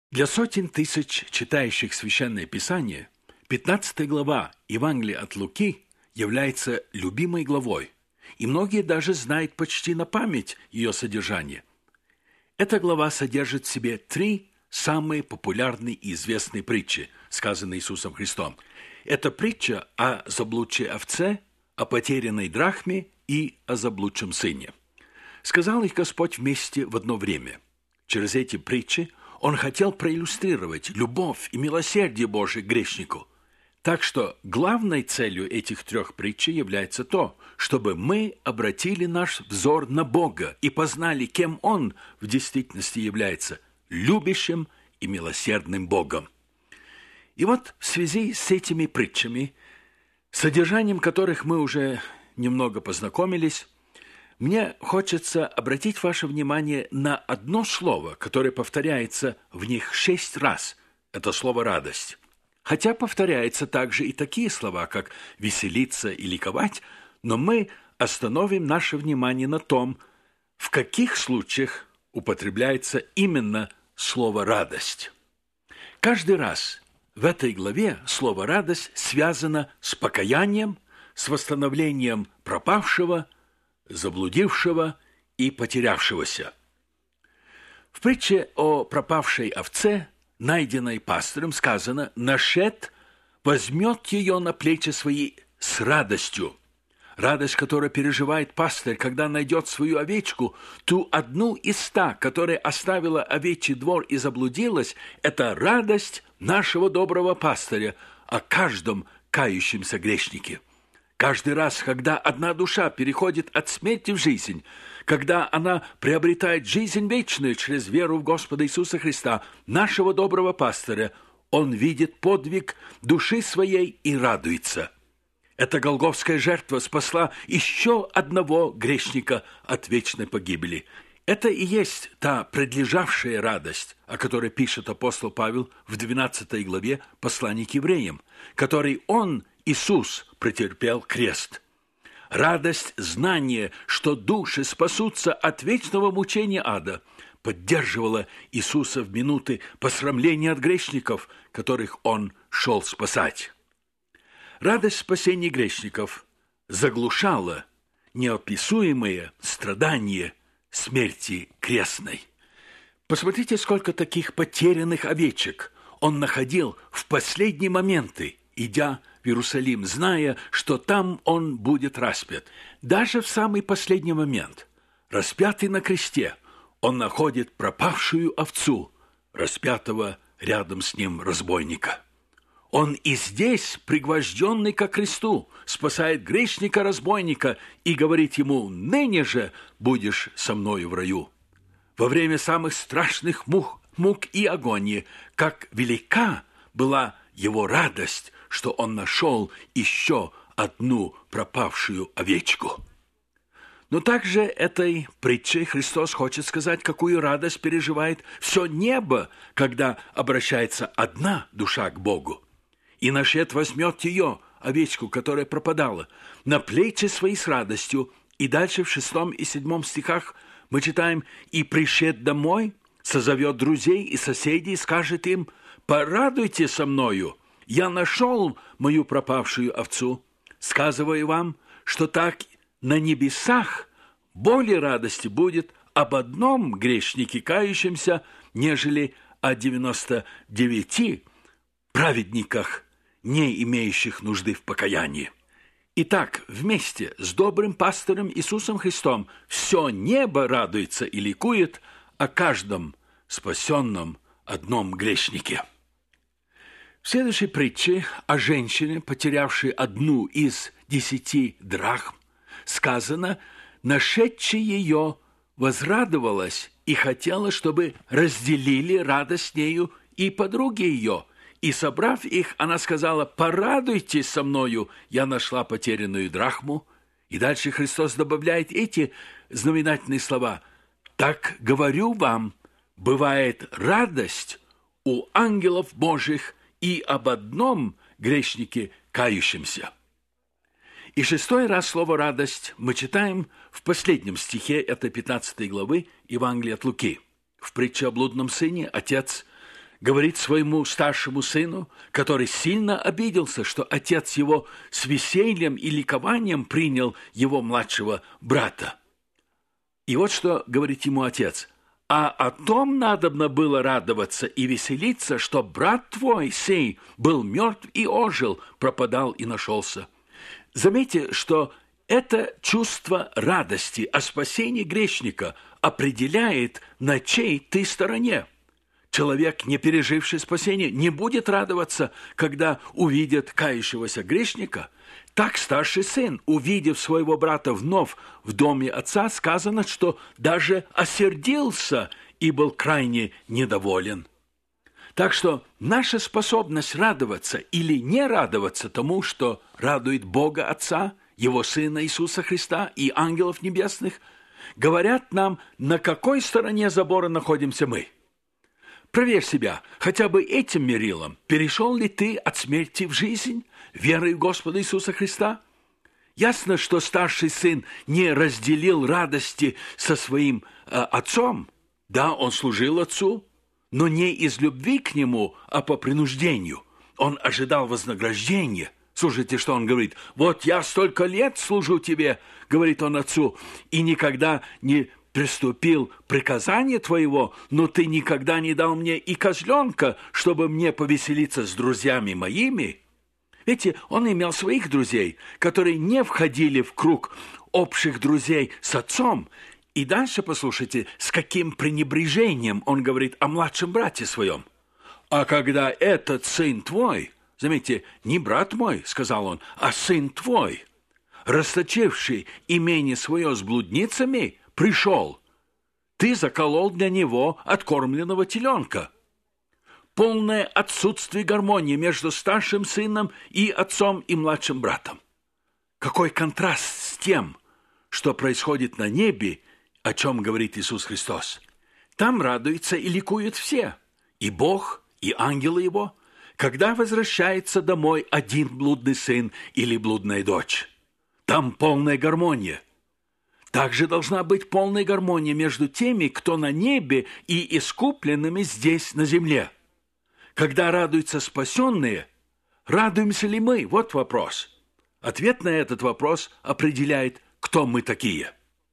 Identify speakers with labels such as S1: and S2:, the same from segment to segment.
S1: Для сотен тысяч читающих Священное Писание 15 глава Евангелия от Луки является любимой главой, и многие даже знают почти на память ее содержание. Эта глава содержит в себе 3 самые популярные и известные притчи, сказанные Иисусом Христом. Это притча о заблудшей овце, о потерянной драхме и о заблудшем сыне. Сказал их Господь вместе в одно время. Через эти притчи Он хотел проиллюстрировать любовь и милосердие Божие к грешнику. Так что главной целью этих 3 притч является то, чтобы мы обратили наш взор на Бога и познали, кем Он в действительности является – любящим и милосердным Богом. И вот в связи с этими притчами, содержанием которых мы уже немного познакомились, мне хочется обратить ваше внимание на одно слово, которое повторяется в них 6 раз. Это слово «радость». Хотя повторяются также и такие слова, как «веселиться» и «ликовать», но мы остановим наше внимание на том, в каких случаях употребляется именно слово «радость». Каждый раз в этой главе слово «радость» связано с покаянием, с восстановлением пропавшего, заблудившего и потерявшегося. В притче о пропавшей овце, найденной пастырем, сказано: «Нашед возьмет ее на плечи свои с радостью». Радость, которую переживает пастырь, когда найдет свою овечку, ту одну из 100, которая оставила овечий двор и заблудилась, это радость нашего доброго пастыря о каждом кающемся грешнике. Каждый раз, когда одна душа переходит от смерти в жизнь, когда она приобретает жизнь вечную через веру в Господа Иисуса Христа, нашего доброго пастыря, он видит подвиг души своей и радуется. Эта голгофская жертва спасла еще одного грешника от вечной погибели. Это и есть та предлежавшая радость, о которой пишет апостол Павел в 12 главе послания к евреям, которой он, Иисус, претерпел крест. Радость знания, что души спасутся от вечного мучения ада, поддерживала Иисуса в минуты посрамления от грешников, которых Он шел спасать. Радость спасения грешников заглушала неописуемые страдания смерти крестной. Посмотрите, сколько таких потерянных овечек Он находил в последние моменты, идя в Иерусалим, зная, что там Он будет распят. Даже в самый последний момент, распятый на кресте, Он находит пропавшую овцу, распятого рядом с Ним разбойника. Он и здесь, пригвожденный ко кресту, спасает грешника-разбойника и говорит ему: «Ныне же будешь со мною в раю». Во время самых страшных мук и агонии, как велика была его радость, что он нашел еще одну пропавшую овечку. Но также этой притчей Христос хочет сказать, какую радость переживает все небо, когда обращается одна душа к Богу. «И нашед возьмет ее, овечку, которая пропадала, на плечи свои с радостью». И дальше в 6 и 7 стихах мы читаем: «И пришед домой, созовет друзей и соседей, скажет им: порадуйте со мною, я нашел мою пропавшую овцу. Сказываю вам, что так на небесах более радости будет об одном грешнике кающемся, нежели о 99 праведниках, не имеющих нужды в покаянии». Итак, вместе с добрым пастырем Иисусом Христом все небо радуется и ликует о каждом спасенном одном грешнике. В следующей притче о женщине, потерявшей одну из 10 драхм, сказано: «Нашедшая ее возрадовалась и хотела, чтобы разделили радость с нею и подруги ее. И, собрав их, она сказала: порадуйтесь со мною, я нашла потерянную драхму». И дальше Христос добавляет эти знаменательные слова: «Так говорю вам, бывает радость у ангелов Божьих и об одном грешнике кающемся». И 6 раз слово «радость» мы читаем в последнем стихе этой 15 главы Евангелия от Луки. В притче о блудном сыне отец говорит своему старшему сыну, который сильно обиделся, что отец его с весельем и ликованием принял его младшего брата. И вот что говорит ему отец. «А о том надобно было радоваться и веселиться, что брат твой, сей, был мертв и ожил, пропадал и нашелся». Заметьте, что это чувство радости о спасении грешника определяет, на чьей ты стороне. Человек, не переживший спасение, не будет радоваться, когда увидит кающегося грешника. Так старший сын, увидев своего брата вновь в доме отца, сказано, что даже осердился и был крайне недоволен. Так что наша способность радоваться или не радоваться тому, что радует Бога Отца, Его Сына Иисуса Христа и ангелов небесных, говорят нам, на какой стороне забора находимся мы. Проверь себя, хотя бы этим мерилом, перешел ли ты от смерти в жизнь, верой в Господа Иисуса Христа? Ясно, что старший сын не разделил радости со своим отцом. Да, он служил отцу, но не из любви к нему, а по принуждению. Он ожидал вознаграждения. Слушайте, что он говорит. «Вот я столько лет служу тебе», — говорит он отцу, «и никогда не приступил приказание твоего, но ты никогда не дал мне и козленка, чтобы мне повеселиться с друзьями моими». Видите, он имел своих друзей, которые не входили в круг общих друзей с отцом. И дальше послушайте, с каким пренебрежением он говорит о младшем брате своем. «А когда этот сын твой», заметьте, не брат мой, сказал он, а сын твой, расточивший имение свое с блудницами, пришел, ты заколол для него откормленного теленка». Полное отсутствие гармонии между старшим сыном и отцом и младшим братом. Какой контраст с тем, что происходит на небе, о чем говорит Иисус Христос. Там радуются и ликуют все, и Бог, и ангелы Его, когда возвращается домой один блудный сын или блудная дочь. Там полная гармония. Также должна быть полная гармония между теми, кто на небе, и искупленными здесь, на земле. Когда радуются спасенные, радуемся ли мы? Вот вопрос. Ответ на этот вопрос определяет, кто мы такие.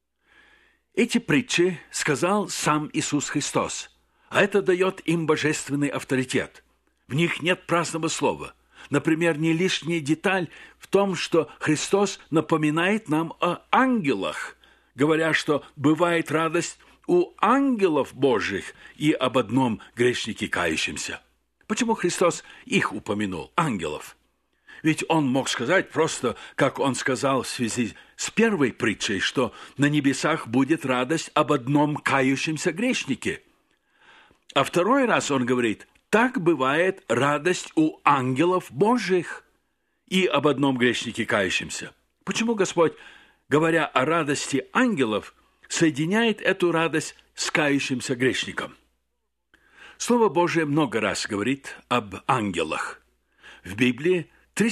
S1: Эти притчи сказал сам Иисус Христос, а это дает им божественный авторитет. В них нет праздного слова. Например, не лишняя деталь в том, что Христос напоминает нам о ангелах, говоря, что бывает радость у ангелов Божьих и об одном грешнике кающемся. Почему Христос их упомянул, ангелов? Ведь он мог сказать просто, как он сказал в связи с первой притчей, что на небесах будет радость об одном кающемся грешнике. А второй раз он говорит, так бывает радость у ангелов Божьих и об одном грешнике кающемся. Почему Господь, говоря о радости ангелов, соединяет эту радость с кающимся грешником? Слово Божие много раз говорит об ангелах. В Библии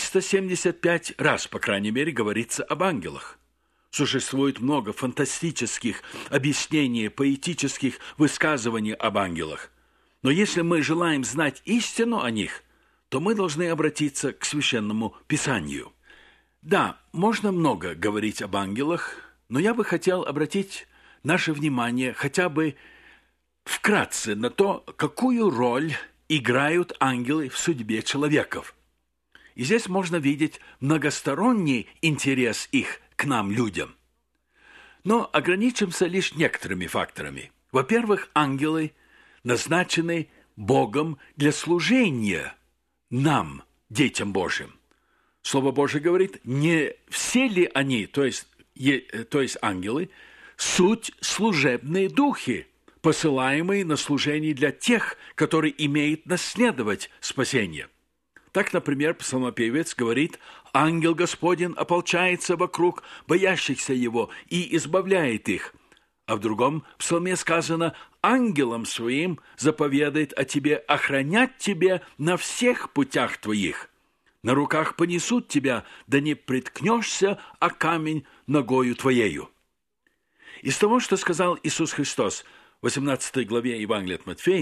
S1: 375 раз, по крайней мере, говорится об ангелах. Существует много фантастических объяснений, поэтических высказываний об ангелах. Но если мы желаем знать истину о них, то мы должны обратиться к Священному Писанию. Да, можно много говорить об ангелах, но я бы хотел обратить наше внимание хотя бы вкратце на то, какую роль играют ангелы в судьбе человеков. И здесь можно видеть многосторонний интерес их к нам, людям. Но ограничимся лишь некоторыми факторами. Во-первых, ангелы назначены Богом для служения нам, детям Божьим. Слово Божие говорит, не все ли они, то есть ангелы, суть служебные духи, посылаемые на служение для тех, которые имеют наследовать спасение. Так, например, псалмопевец говорит, «Ангел Господень ополчается вокруг боящихся Его и избавляет их». А в другом псалме сказано, «Ангелом своим заповедает о тебе охранять тебе на всех путях твоих. На руках понесут тебя, да не приткнешься о камень ногою твоею». Из того, что сказал Иисус Христос в 18 главе Евангелия от Матфея,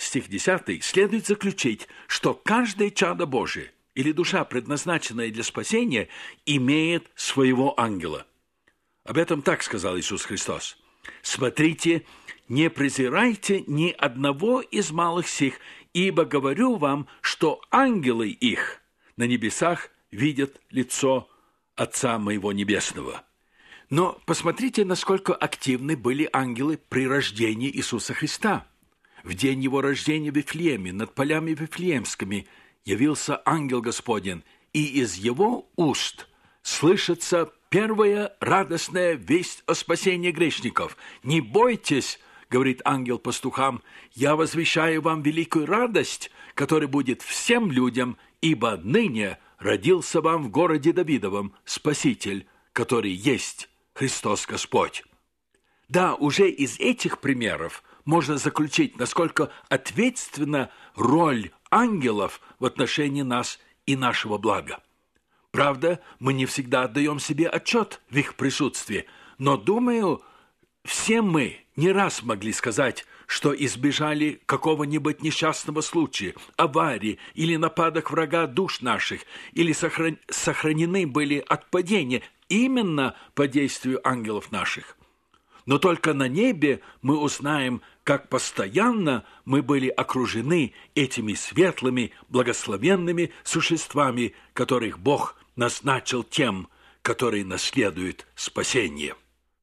S1: стих 10, следует заключить, что каждое чадо Божие или душа, предназначенная для спасения, имеет своего ангела. Об этом так сказал Иисус Христос. «Смотрите, не презирайте ни одного из малых сих, ибо говорю вам, что ангелы их на небесах видят лицо Отца Моего Небесного». Но посмотрите, насколько активны были ангелы при рождении Иисуса Христа. В день Его рождения в Вифлееме, над полями Вифлеемскими, явился ангел Господень, и из Его уст слышится первая радостная весть о спасении грешников. «Не бойтесь, — говорит ангел пастухам, — я возвещаю вам великую радость, которая будет всем людям, ибо ныне родился вам в городе Давидовом Спаситель, который есть Христос Господь». Да, уже из этих примеров можно заключить, насколько ответственна роль ангелов в отношении нас и нашего блага. Правда, мы не всегда отдаем себе отчет в их присутствии, но, думаю, все мы не раз могли сказать, что избежали какого-нибудь несчастного случая, аварии или нападок врага душ наших, или сохранены были от падения именно по действию ангелов наших. Но только на небе мы узнаем, как постоянно мы были окружены этими светлыми, благословенными существами, которых Бог назначил тем, которые наследуют спасение.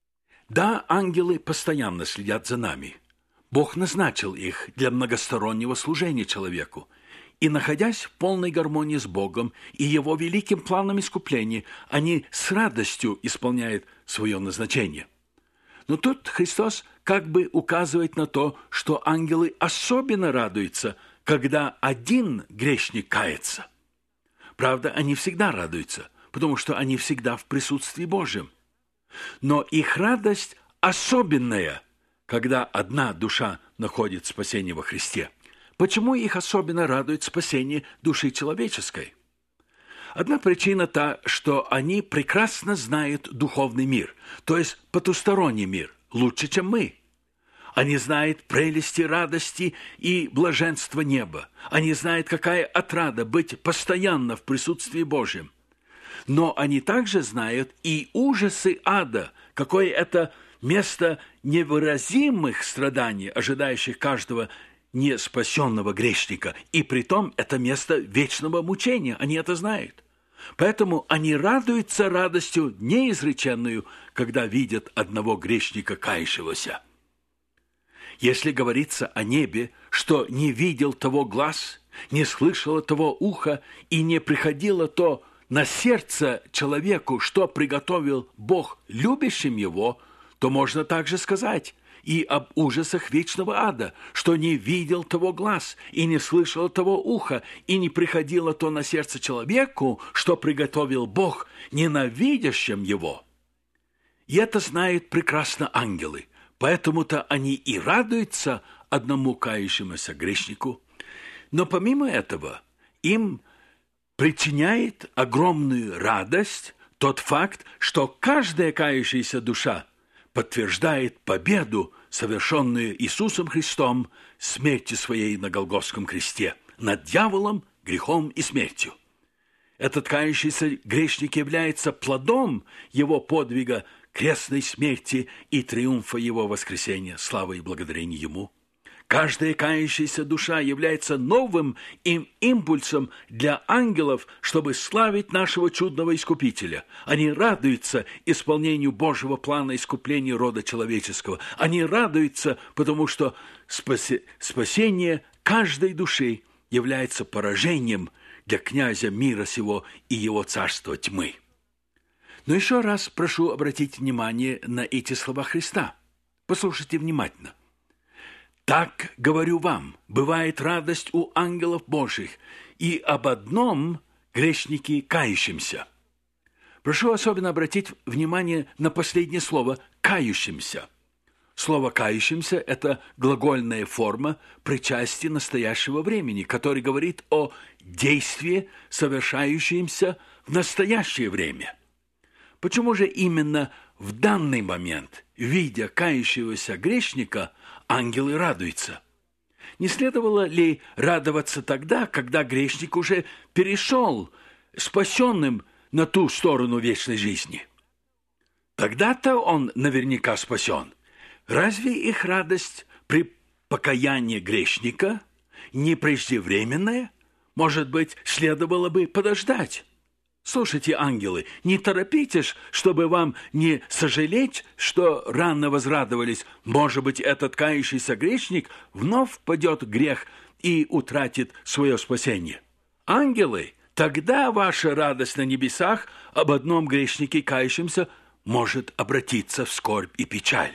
S1: Да, ангелы постоянно следят за нами. Бог назначил их для многостороннего служения человеку. И, находясь в полной гармонии с Богом и Его великим планом искупления, они с радостью исполняют свое назначение. Но тут Христос как бы указывает на то, что ангелы особенно радуются, когда один грешник кается. Правда, они всегда радуются, потому что они всегда в присутствии Божьем. Но их радость особенная, когда одна душа находит спасение во Христе. Почему их особенно радует спасение души человеческой? Одна причина та, что они прекрасно знают духовный мир, то есть потусторонний мир, лучше, чем мы. Они знают прелести, радости и блаженства неба. Они знают, какая отрада быть постоянно в присутствии Божьем. Но они также знают и ужасы ада, какое это место невыразимых страданий, ожидающих каждого неспасенного грешника, и притом это место вечного мучения, они это знают. Поэтому они радуются радостью неизреченную, когда видят одного грешника кающегося. Если говорится о небе, что не видел того глаз, не слышало того уха и не приходило то на сердце человеку, что приготовил Бог любящим его, то можно также сказать и об ужасах вечного ада, что не видел того глаз, и не слышал того уха, и не приходило то на сердце человеку, что приготовил Бог ненавидящим его. И это знают прекрасно ангелы, поэтому-то они и радуются одному кающемуся грешнику. Но помимо этого, им причиняет огромную радость тот факт, что каждая кающаяся душа подтверждает победу, совершенную Иисусом Христом, смертью своей на Голгофском кресте, над дьяволом, грехом и смертью. Этот кающийся грешник является плодом его подвига, крестной смерти и триумфа его воскресения, слава и благодарение ему. Каждая кающаяся душа является новым импульсом для ангелов, чтобы славить нашего чудного Искупителя. Они радуются исполнению Божьего плана искупления рода человеческого. Они радуются, потому что спасение каждой души является поражением для князя мира сего и его царства тьмы. Но еще раз прошу обратить внимание на эти слова Христа. Послушайте внимательно. «Так, говорю вам, бывает радость у ангелов Божьих, и об одном грешнике кающимся». Прошу особенно обратить внимание на последнее слово «кающимся». Слово «кающимся» – это глагольная форма причастия настоящего времени, который говорит о действии, совершающемся в настоящее время. Почему же именно в данный момент, видя кающегося грешника, ангелы радуются? Не следовало ли радоваться тогда, когда грешник уже перешел спасенным на ту сторону вечной жизни? Тогда-то он наверняка спасен. Разве их радость при покаянии грешника не преждевременная? Может быть, следовало бы подождать? Слушайте, ангелы, не торопитесь, чтобы вам не сожалеть, что рано возрадовались. Может быть, этот кающийся грешник вновь впадет в грех и утратит свое спасение. Ангелы, тогда ваша радость на небесах об одном грешнике кающемся может обратиться в скорбь и печаль.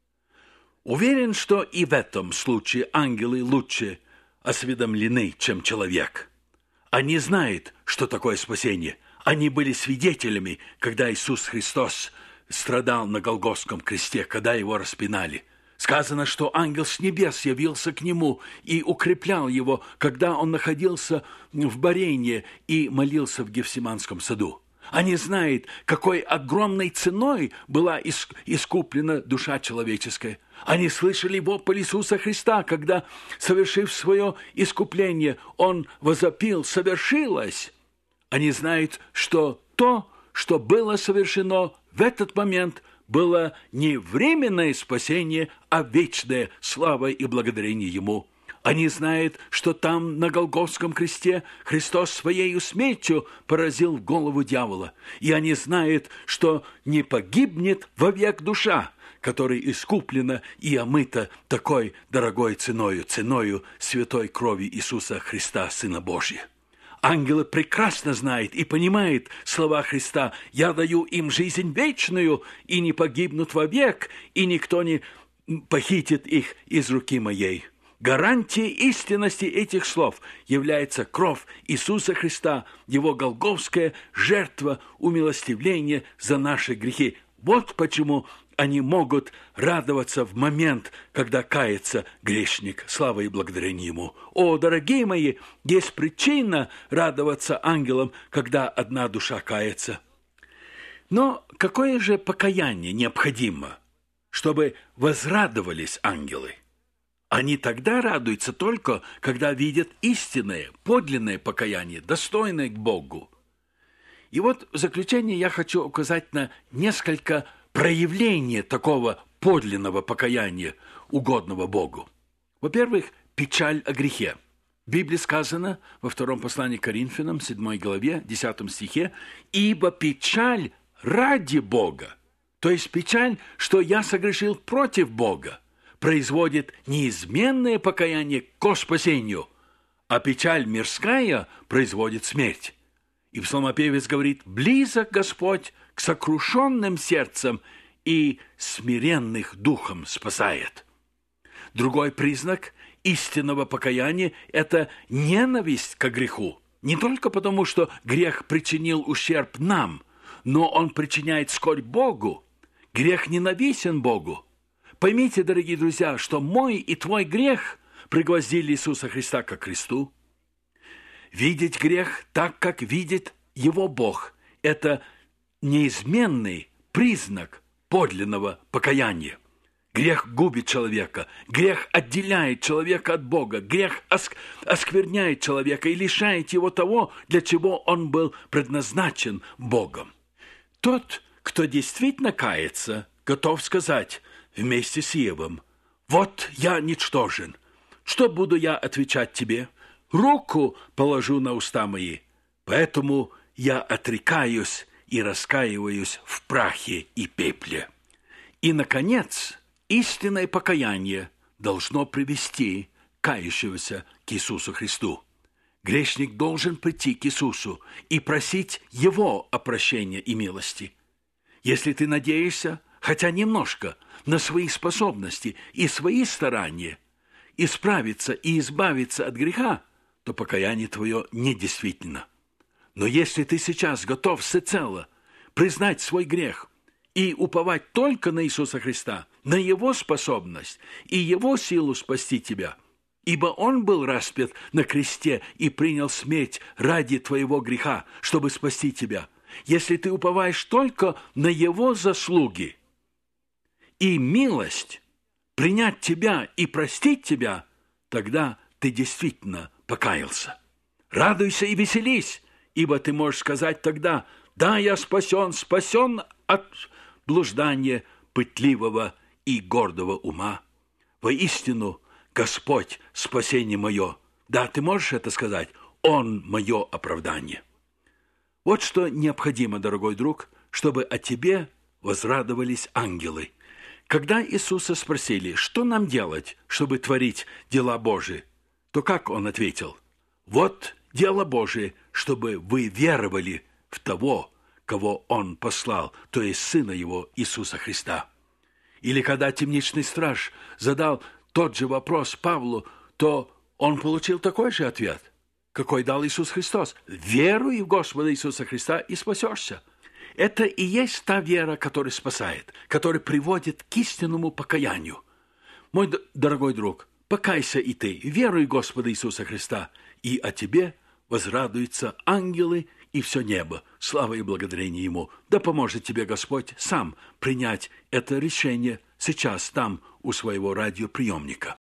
S1: Уверен, что и в этом случае ангелы лучше осведомлены, чем человек. Они знают, что такое спасение. Они были свидетелями, когда Иисус Христос страдал на Голгофском кресте, когда его распинали. Сказано, что ангел с небес явился к нему и укреплял его, когда он находился в борении и молился в Гефсиманском саду. Они знают, какой огромной ценой была искуплена душа человеческая. Они слышали вопль Иисуса Христа, когда, совершив свое искупление, Он возопил: «Совершилось!» Они знают, что то, что было совершено в этот момент, было не временное спасение, а вечная слава и благодарение Ему. Они знают, что там, на Голгофском кресте, Христос своей смертью поразил голову дьявола. И они знают, что не погибнет вовек душа, которая искуплена и омыта такой дорогой ценою святой крови Иисуса Христа, Сына Божия. Ангелы прекрасно знают и понимают слова Христа: «Я даю им жизнь вечную, и не погибнут вовек, и никто не похитит их из руки моей». Гарантией истинности этих слов является кровь Иисуса Христа, Его голгофская жертва умилостивления за наши грехи. Вот почему они могут радоваться в момент, когда кается грешник. Слава и благодарение Ему. О, дорогие мои, есть причина радоваться ангелам, когда одна душа кается. Но какое же покаяние необходимо, чтобы возрадовались ангелы? Они тогда радуются только, когда видят истинное, подлинное покаяние, достойное к Богу. И вот в заключение я хочу указать на несколько проявлений такого подлинного покаяния, угодного Богу. Во-первых, печаль о грехе. В Библии сказано во втором послании к Коринфянам, 7 главе, 10 стихе: «Ибо печаль ради Бога», то есть печаль, что я согрешил против Бога, производит неизменное покаяние ко спасению, а печаль мирская производит смерть. И псалмопевец говорит: «Близок Господь к сокрушенным сердцем и смиренных духом спасает». Другой признак истинного покаяния – это ненависть к греху. Не только потому, что грех причинил ущерб нам, но он причиняет скорбь Богу. Грех ненавистен Богу. Поймите, дорогие друзья, что мой и твой грех пригвоздили Иисуса Христа ко кресту. Видеть грех так, как видит его Бог – это неизменный признак подлинного покаяния. Грех губит человека, грех отделяет человека от Бога, грех оскверняет человека и лишает его того, для чего он был предназначен Богом. Тот, кто действительно кается, готов сказать вместе с Иовом: «Вот я ничтожен. Что буду я отвечать тебе? Руку положу на уста мои, поэтому я отрекаюсь и раскаиваюсь в прахе и пепле». И, наконец, истинное покаяние должно привести кающегося к Иисусу Христу. Грешник должен прийти к Иисусу и просить Его о прощении и милости. Если ты надеешься, хотя немножко, на свои способности и свои старания исправиться и избавиться от греха, то покаяние твое недействительно. Но если ты сейчас готов всецело признать свой грех и уповать только на Иисуса Христа, на Его способность и Его силу спасти тебя, ибо Он был распят на кресте и принял смерть ради твоего греха, чтобы спасти тебя. Если ты уповаешь только на Его заслуги и милость принять тебя и простить тебя, тогда ты действительно покаялся. Радуйся и веселись, ибо ты можешь сказать тогда: «Да, я спасен от блуждания пытливого и гордого ума. Воистину, Господь – спасение мое». Да, ты можешь это сказать. Он – мое оправдание. Вот что необходимо, дорогой друг, чтобы о тебе возрадовались ангелы. Когда Иисуса спросили, что нам делать, чтобы творить дела Божии, то как Он ответил? Вот дело Божие, чтобы вы веровали в того, кого Он послал, то есть Сына Его, Иисуса Христа. Или когда темничный страж задал тот же вопрос Павлу, то он получил такой же ответ, какой дал Иисус Христос. «Веруй в Господа Иисуса Христа и спасешься». Это и есть та вера, которая спасает, которая приводит к истинному покаянию. Мой дорогой друг, покайся и ты, веруй в Господа Иисуса Христа, и о тебе возрадуются ангелы и все небо. Слава и благодарение Ему. Да поможет тебе Господь сам принять это решение сейчас там у своего радиоприемника.